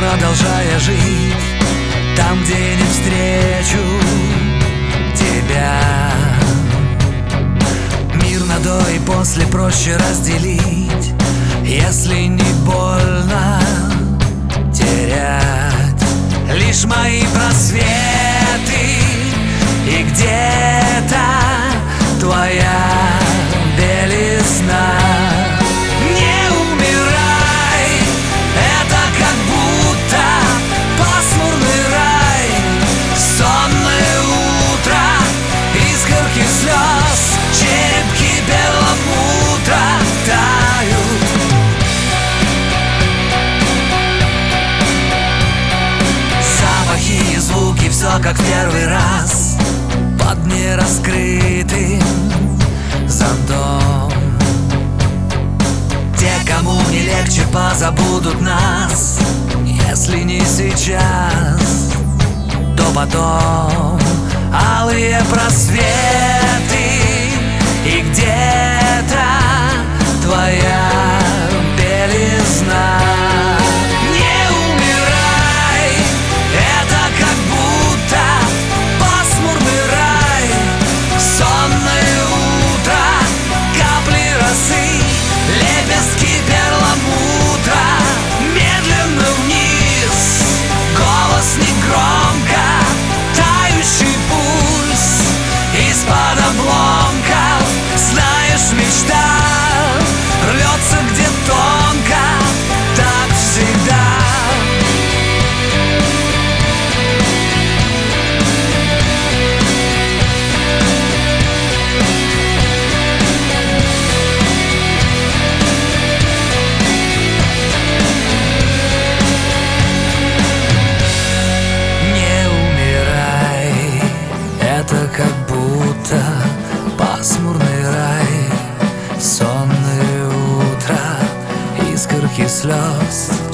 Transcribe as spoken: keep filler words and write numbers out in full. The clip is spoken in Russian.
продолжая жить там, где не встречу тебя. Мир на до и после проще разделить, если не больно терять. Лишь мои просветы и где-то твоя белизна. Не умирай, это как будто пасмурный рай, сонное утро, искорки слез, черепки перламутра тают. Запахи и звуки, все как в первый раз, под нераскрытым зонтом. Те, кому не легче, позабудут нас, если не сейчас, то потом. Алые просветы и где-то твоя белизна. Не умирай, это как будто пасмурный рай, сонное утро, капли росы, лепестки перламутра. Медленно вниз, голос негромко, тающий пульс из-под обломков. Знаешь, мечта рвется где тонко, так всегда. Как будто пасмурный рай, сонное утро, искорки слез,